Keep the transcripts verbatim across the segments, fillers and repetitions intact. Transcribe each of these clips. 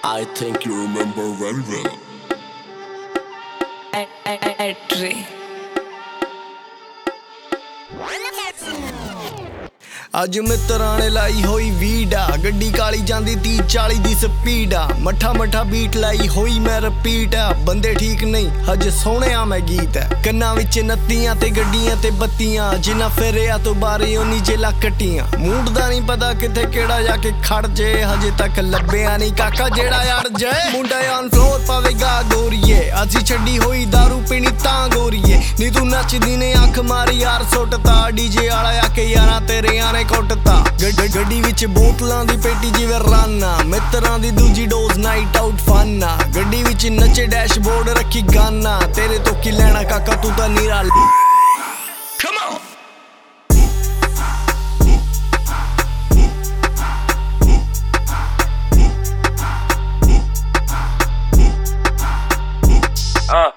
I think you remember very well. Entry. ਅੱਜ ਮਿੱਤਰਾਂ ਨੇ ਲਾਈ ਹੋਈ ਵੀਡਾ ਗੱਡੀ ਕਾਲੀ ਜਾਂਦੀ ਤੀਹ ਚਾਲੀ ਦੀ ਸਪੀਡ ਆ ਮੱਠਾ ਮੱਠਾ ਬੀਟ ਲਾਈ ਹੋਈ ਮੈਂ ਰਿਪੀਟ ਆ ਬੰਦੇ ਠੀਕ ਨਹੀਂ ਹਜੇ ਸੋਹਣਿਆ ਮੈਂ ਗੀਤ ਹੈ ਕੰਨਾਂ ਵਿੱਚ ਨੱਤੀਆਂ ਤੇ ਗੱਡੀਆਂ ਤੇ ਬੱਤੀਆਂ ਜਿੰਨਾ ਫੇਰਿਆ ਤੋਂ ਬਾਰੇ ਉਨੀ ਜੇਲਾ ਕੱਟੀਆਂ ਮੂਡ ਦਾ ਨਹੀਂ ਪਤਾ ਕਿੱਥੇ ਕਿਹੜਾ ਜਾ ਕੇ ਖੜ ਜੇ ਹਜੇ ਤੱਕ ਲੱਭਿਆ ਨਹੀਂ ਕਾਕਾ ਜਿਹੜਾ ਯਾਰ ਜੇ ਮੁੰਡਾ ਔਨ ਫਲੋਰ ਪਾਵੇਗਾ ਗੋਰੀਏ ਅਸੀਂ ਛੱਡੀ ਹੋਈ ਦਾਰੂ ਪੀਣੀ ਤਾਂ ਗੋਰੀਏ ਨੀ ਤੂੰ ਨੱਚਦੀ ਨੇ ਅੱਖ ਮਾਰੀ ਯਾਰ ਸੁੱਟਤਾ ਡੀਜੇ ਵਾਲਾ ਆ ਕੇ ਯਾਰਾਂ ਤੇਰਿਆਂ ਨੇ ਕੁੱਟਤਾ ਗੱਡੀ ਵਿੱਚ ਬੋਤਲਾਂ ਦੀ ਪੇਟੀ ਜਿਵੇਂ ਰਾਨਾ ਮਿੱਤਰਾਂ ਦੀ ਦੂਜੀ ਡੋਜ਼ ਨਾਈਟ ਆਊਟ ਫਨ ਆ ਗੱਡੀ ਵਿੱਚ ਨੱਚੇ ਡੈਸ਼ਬੋਰਡ ਰੱਖੀ ਗਾਨਾ ਤੇਰੇ ਤੋਂ ਕੀ ਲੈਣਾ ਕਾਕਾ ਤੂੰ ਤਾਂ ਨੀਰਾ Come on Uh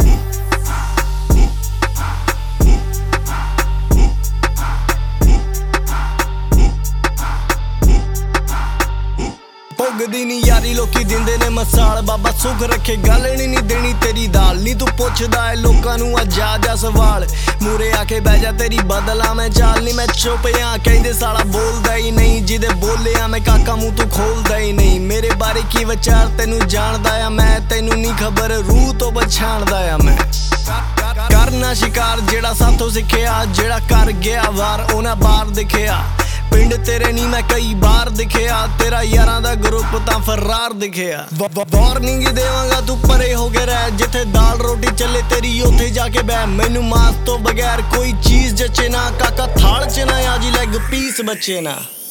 ਭੁਗਦੀ ਨੀ ਯਾਰੀ ਲੋਕੀ ਦਿੰਦੇ ਨੇ ਮਸਾਲ ਬਾਬਾ ਸੁਖ ਰੱਖੇ ਗੱਲ ਨੀ ਨੀ ਦੇਣੀ ਤੇਰੀ ਦਾਲ ਨੀ ਤੂੰ ਪੁੱਛਦਾ ਏ ਲੋਕਾਂ ਨੂੰ ਅੱਜ ਆ ਜਾ ਸਵਾਲ ਮੂਰੇ ਆ ਕੇ ਬਹਿ ਜਾ ਤੇਰੀ ਬਦਲਾ ਮੈਂ ਚਾਲ ਨੀ ਮੈਂ ਚੁੱਪ ਆ ਕਹਿੰਦੇ ਸਾਲਾ ਬੋਲਦਾ ਹੀ ਨਹੀਂ ਜਿਹਦੇ ਬੋਲਿਆ ਮੈਂ ਕਾਕਾ ਮੂੰਹ ਤੂੰ ਖੋਲਦਾ ਹੀ ਨਹੀਂ ਮੇਰੇ ਬਾਰੇ ਕੀ ਵਿਚਾਰ ਤੈਨੂੰ ਜਾਣਦਾ ਆ ਮੈਂ ਤੈਨੂੰ ਨਹੀਂ ਖਬਰ ਰੂਹ ਤੋਂ ਪਛਾਣਦਾ ਆ ਮੈਂ ਕਰਨਾ ਸ਼ਿਕਾਰ ਜਿਹੜਾ ਸਾਥੋਂ ਸਿੱਖਿਆ ਜਿਹੜਾ ਕਰ ਗਿਆ ਵਾਰ ਉਹਨਾਂ ਬਾਹਰ ਦਿਖਿਆ ਪਿੰਡ ਤੇਰੇ ਨੀ ਮੈਂ ਕਈ ਬਾਰ ਦਿਖਿਆ ਤੇਰਾ ਯਾਰਾਂ ਦਾ ਗਰੁੱਪ ਤਾਂ ਫਰਾਰ ਦਿਖਿਆ ਵਾਰਨਿੰਗ ਦੇਵਾਂਗਾ ਤੂੰ ਪਰੇ ਹੋ ਕੇ ਰਹਿ ਜਿੱਥੇ ਦਾਲ ਰੋਟੀ ਚੱਲੇ ਤੇਰੀ ਉੱਥੇ ਜਾ ਕੇ ਬਹਿ ਮੈਨੂੰ ਮਾਸ ਤੋਂ ਬਗੈਰ ਕੋਈ ਚੀਜ਼ ਜੱਚੇ ਨਾ ਕਾਕਾ ਥਾਲ ਚ ਨਾ ਆਜੀ ਲੈਗ ਪੀਸ ਬੱਚੇ ਨਾ